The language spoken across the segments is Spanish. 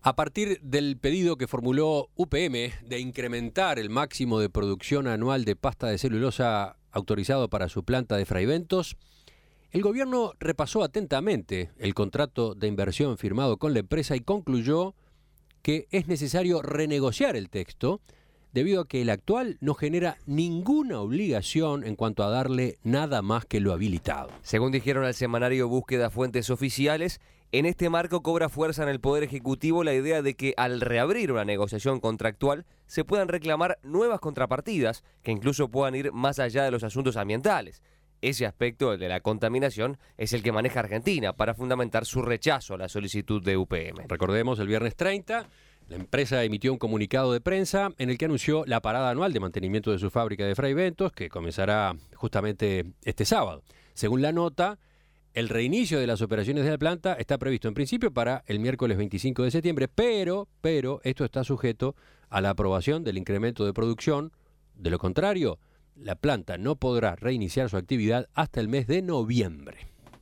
A partir del pedido que formuló UPM de incrementar el máximo de producción anual de pasta de celulosa autorizado para su planta de Fraiventos, el gobierno repasó atentamente el contrato de inversión firmado con la empresa y concluyó que es necesario renegociar el texto debido a que el actual no genera ninguna obligación en cuanto a darle nada más que lo habilitado. Según dijeron al semanario Búsqueda Fuentes Oficiales, en este marco cobra fuerza en el Poder Ejecutivo la idea de que al reabrir una negociación contractual se puedan reclamar nuevas contrapartidas que incluso puedan ir más allá de los asuntos ambientales. Ese aspecto, el de la contaminación, es el que maneja Argentina para fundamentar su rechazo a la solicitud de UPM. Recordemos, el viernes 30, la empresa emitió un comunicado de prensa en el que anunció la parada anual de mantenimiento de su fábrica de Fraiventos, que comenzará justamente este sábado. Según la nota, el reinicio de las operaciones de la planta está previsto en principio para el miércoles 25 de septiembre, pero esto está sujeto a la aprobación del incremento de producción. De lo contrario, la planta no podrá reiniciar su actividad hasta el mes de noviembre.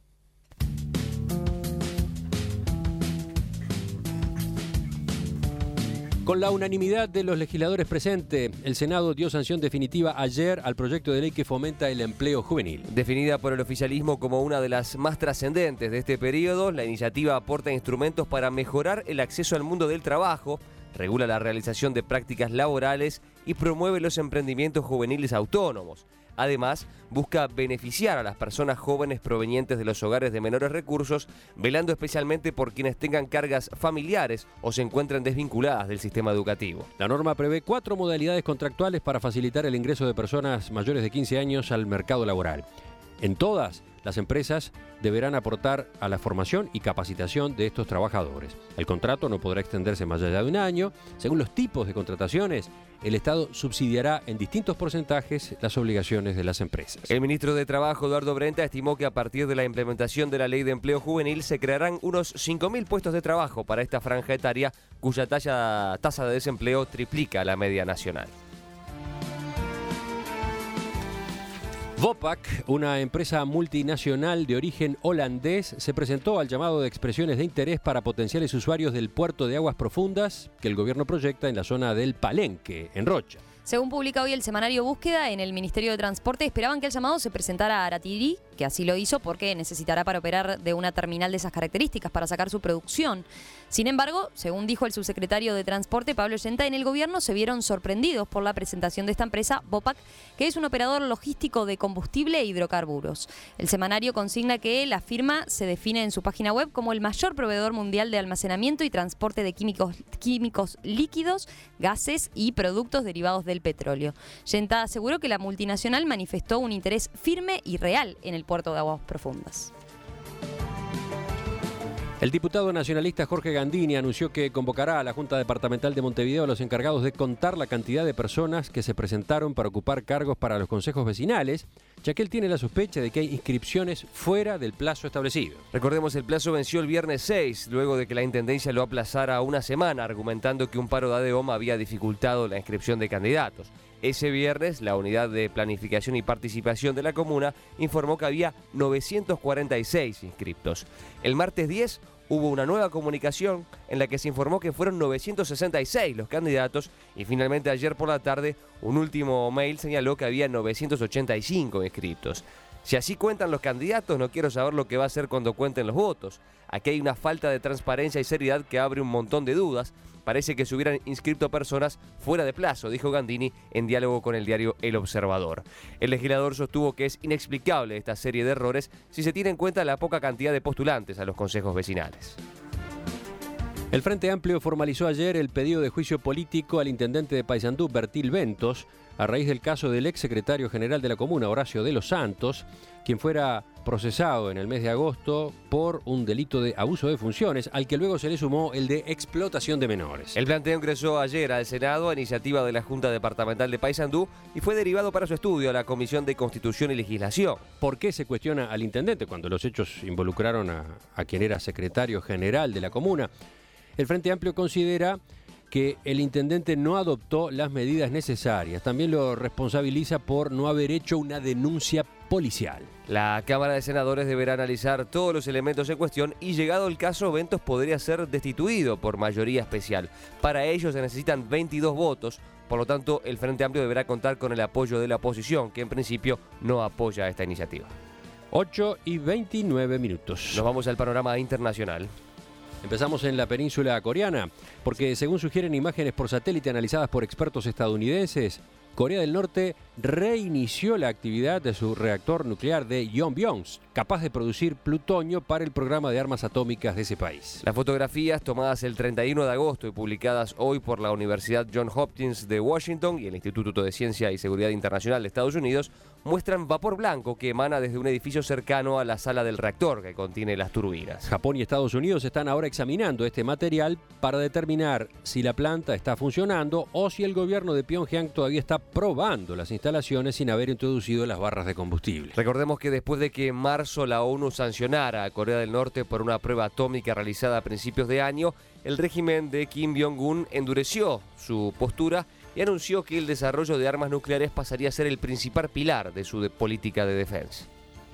Con la unanimidad de los legisladores presentes, el Senado dio sanción definitiva ayer al proyecto de ley que fomenta el empleo juvenil. Definida por el oficialismo como una de las más trascendentes de este periodo, la iniciativa aporta instrumentos para mejorar el acceso al mundo del trabajo, regula la realización de prácticas laborales y promueve los emprendimientos juveniles autónomos. Además, busca beneficiar a las personas jóvenes provenientes de los hogares de menores recursos, velando especialmente por quienes tengan cargas familiares o se encuentren desvinculadas del sistema educativo. La norma prevé 4 modalidades contractuales para facilitar el ingreso de personas mayores de 15 años al mercado laboral. En todas, las empresas deberán aportar a la formación y capacitación de estos trabajadores. El contrato no podrá extenderse más allá de un año. Según los tipos de contrataciones, el Estado subsidiará en distintos porcentajes las obligaciones de las empresas. El ministro de Trabajo, Eduardo Brenta, estimó que a partir de la implementación de la Ley de Empleo Juvenil se crearán unos 5.000 puestos de trabajo para esta franja etaria, cuya tasa de desempleo triplica la media nacional. Vopak, una empresa multinacional de origen holandés, se presentó al llamado de expresiones de interés para potenciales usuarios del puerto de aguas profundas que el gobierno proyecta en la zona del Palenque, en Rocha. Según publica hoy el semanario Búsqueda, en el Ministerio de Transporte esperaban que el llamado se presentara a Aratirí, que así lo hizo porque necesitará para operar de una terminal de esas características para sacar su producción. Sin embargo, según dijo el subsecretario de Transporte, Pablo Yenta, en el gobierno se vieron sorprendidos por la presentación de esta empresa, Vopak, que es un operador logístico de combustible e hidrocarburos. El semanario consigna que la firma se define en su página web como el mayor proveedor mundial de almacenamiento y transporte de químicos líquidos, gases y productos derivados del petróleo. Yenta aseguró que la multinacional manifestó un interés firme y real en el puerto de aguas profundas. El diputado nacionalista Jorge Gandini anunció que convocará a la Junta Departamental de Montevideo a los encargados de contar la cantidad de personas que se presentaron para ocupar cargos para los consejos vecinales, ya que él tiene la sospecha de que hay inscripciones fuera del plazo establecido. Recordemos, el plazo venció el viernes 6, luego de que la Intendencia lo aplazara una semana, argumentando que un paro de ADEOM había dificultado la inscripción de candidatos. Ese viernes, la Unidad de Planificación y Participación de la Comuna informó que había 946 inscriptos. El martes 10 hubo una nueva comunicación en la que se informó que fueron 966 los candidatos y finalmente ayer por la tarde un último mail señaló que había 985 inscriptos. Si así cuentan los candidatos, no quiero saber lo que va a hacer cuando cuenten los votos. Aquí hay una falta de transparencia y seriedad que abre un montón de dudas. Parece que se hubieran inscrito personas fuera de plazo, dijo Gandini en diálogo con el diario El Observador. El legislador sostuvo que es inexplicable esta serie de errores si se tiene en cuenta la poca cantidad de postulantes a los consejos vecinales. El Frente Amplio formalizó ayer el pedido de juicio político al intendente de Paysandú, Bertil Ventos, a raíz del caso del exsecretario general de la comuna, Horacio de los Santos, quien fuera procesado en el mes de agosto por un delito de abuso de funciones, al que luego se le sumó el de explotación de menores. El planteo ingresó ayer al Senado a iniciativa de la Junta Departamental de Paysandú y fue derivado para su estudio a la Comisión de Constitución y Legislación. ¿Por qué se cuestiona al intendente cuando los hechos involucraron a quien era secretario general de la comuna? El Frente Amplio considera que el intendente no adoptó las medidas necesarias. También lo responsabiliza por no haber hecho una denuncia policial. La Cámara de Senadores deberá analizar todos los elementos en cuestión y, llegado el caso, Ventos podría ser destituido por mayoría especial. Para ello se necesitan 22 votos, por lo tanto el Frente Amplio deberá contar con el apoyo de la oposición, que en principio no apoya esta iniciativa. 8:29. Nos vamos al panorama internacional. Empezamos en la península coreana, porque según sugieren imágenes por satélite analizadas por expertos estadounidenses, Corea del Norte reinició la actividad de su reactor nuclear de Yongbyon, capaz de producir plutonio para el programa de armas atómicas de ese país. Las fotografías tomadas el 31 de agosto y publicadas hoy por la Universidad Johns Hopkins de Washington y el Instituto de Ciencia y Seguridad Internacional de Estados Unidos muestran vapor blanco que emana desde un edificio cercano a la sala del reactor que contiene las turbinas. Japón y Estados Unidos están ahora examinando este material para determinar si la planta está funcionando o si el gobierno de Pyongyang todavía está probando las instalaciones sin haber introducido las barras de combustible. Recordemos que después de que en marzo la ONU sancionara a Corea del Norte por una prueba atómica realizada a principios de año, el régimen de Kim Jong-un endureció su postura y anunció que el desarrollo de armas nucleares pasaría a ser el principal pilar de su política de defensa.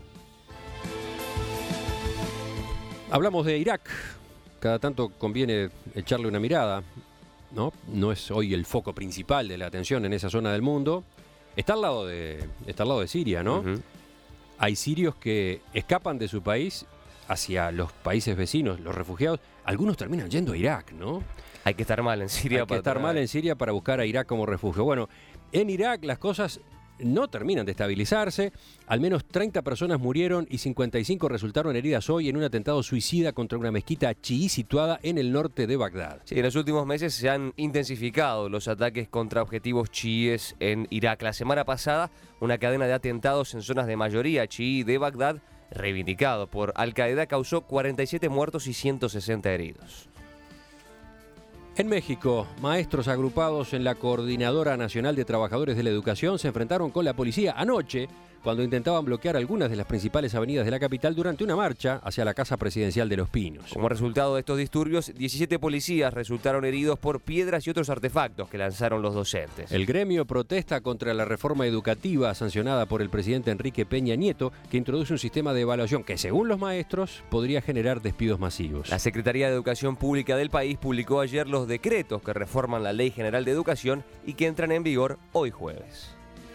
Hablamos de Irak. Cada tanto conviene echarle una mirada, ¿no? No es hoy el foco principal de la atención en esa zona del mundo. Está al lado de Siria, ¿no? Uh-huh. Hay sirios que escapan de su país hacia los países vecinos, los refugiados. Algunos terminan yendo a Irak, ¿no? Hay que estar mal en Siria. Para buscar a Irak como refugio. Bueno, en Irak las cosas no terminan de estabilizarse. Al menos 30 personas murieron y 55 resultaron heridas hoy en un atentado suicida contra una mezquita chií situada en el norte de Bagdad. Sí, en los últimos meses se han intensificado los ataques contra objetivos chiíes en Irak. La semana pasada, una cadena de atentados en zonas de mayoría chií de Bagdad, reivindicado por Al-Qaeda, causó 47 muertos y 160 heridos. En México, maestros agrupados en la Coordinadora Nacional de Trabajadores de la Educación se enfrentaron con la policía anoche cuando intentaban bloquear algunas de las principales avenidas de la capital durante una marcha hacia la Casa Presidencial de Los Pinos. Como resultado de estos disturbios, 17 policías resultaron heridos por piedras y otros artefactos que lanzaron los docentes. El gremio protesta contra la reforma educativa sancionada por el presidente Enrique Peña Nieto, que introduce un sistema de evaluación que, según los maestros, podría generar despidos masivos. La Secretaría de Educación Pública del país publicó ayer los decretos que reforman la Ley General de Educación y que entran en vigor hoy jueves.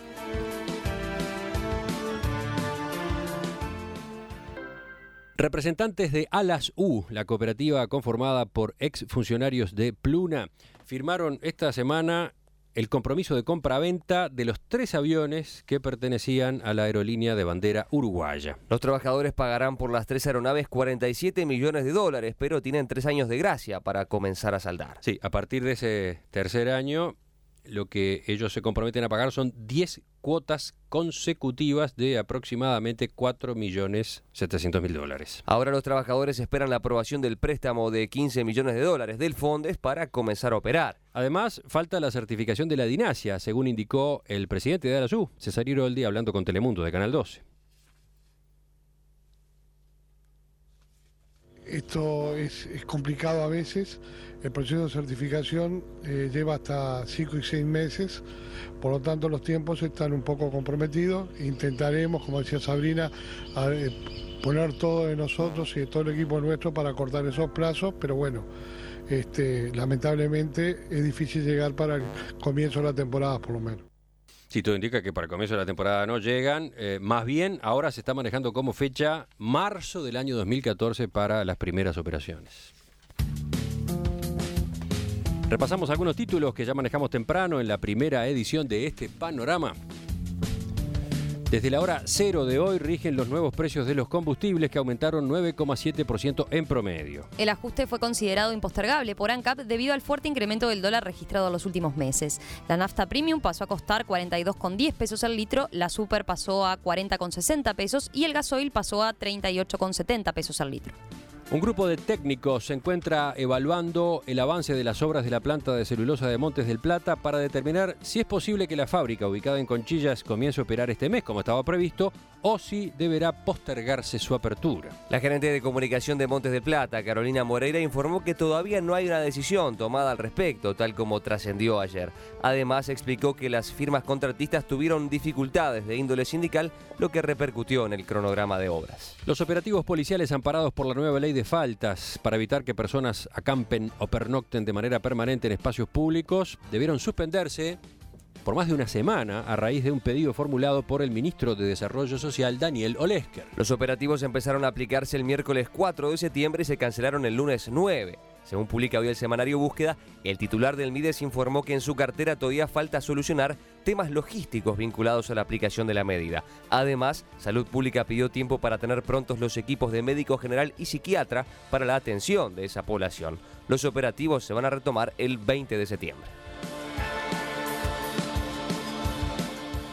Representantes de Alas U, la cooperativa conformada por exfuncionarios de Pluna, firmaron esta semana el compromiso de compra-venta de los 3 aviones que pertenecían a la aerolínea de bandera uruguaya. Los trabajadores pagarán por las 3 aeronaves $47 millones, pero tienen 3 años de gracia para comenzar a saldar. Sí, a partir de ese tercer año, lo que ellos se comprometen a pagar son 10 cuotas consecutivas de aproximadamente $4.700.000. Ahora los trabajadores esperan la aprobación del préstamo de $15 millones del Fondes para comenzar a operar. Además, falta la certificación de la DINASIA, según indicó el presidente de Alasú, César Iroldi, hablando con Telemundo de Canal 12. Esto es complicado a veces. El proceso de certificación lleva hasta 5 y 6 meses, por lo tanto los tiempos están un poco comprometidos. Intentaremos, como decía Sabrina, poner todo de nosotros y de todo el equipo nuestro para cortar esos plazos, pero bueno, lamentablemente es difícil llegar para el comienzo de la temporada por lo menos. Sí, todo indica que para el comienzo de la temporada no llegan. Más bien, ahora se está manejando como fecha marzo del año 2014 para las primeras operaciones. Repasamos algunos títulos que ya manejamos temprano en la primera edición de este panorama. Desde la hora 0 de hoy rigen los nuevos precios de los combustibles que aumentaron 9,7% en promedio. El ajuste fue considerado impostergable por ANCAP debido al fuerte incremento del dólar registrado en los últimos meses. La nafta premium pasó a costar 42,10 pesos el litro, la super pasó a 40,60 pesos y el gasoil pasó a 38,70 pesos al litro. Un grupo de técnicos se encuentra evaluando el avance de las obras de la planta de celulosa de Montes del Plata para determinar si es posible que la fábrica ubicada en Conchillas comience a operar este mes, como estaba previsto, o si deberá postergarse su apertura. La gerente de comunicación de Montes del Plata, Carolina Moreira, informó que todavía no hay una decisión tomada al respecto, tal como trascendió ayer. Además, explicó que las firmas contratistas tuvieron dificultades de índole sindical, lo que repercutió en el cronograma de obras. Los operativos policiales amparados por la nueva ley de faltas para evitar que personas acampen o pernocten de manera permanente en espacios públicos debieron suspenderse por más de una semana a raíz de un pedido formulado por el ministro de Desarrollo Social, Daniel Olesker. Los operativos empezaron a aplicarse el miércoles 4 de septiembre y se cancelaron el lunes 9. Según publica hoy el semanario Búsqueda, el titular del MIDES informó que en su cartera todavía falta solucionar temas logísticos vinculados a la aplicación de la medida. Además, Salud Pública pidió tiempo para tener prontos los equipos de médico general y psiquiatra para la atención de esa población. Los operativos se van a retomar el 20 de septiembre.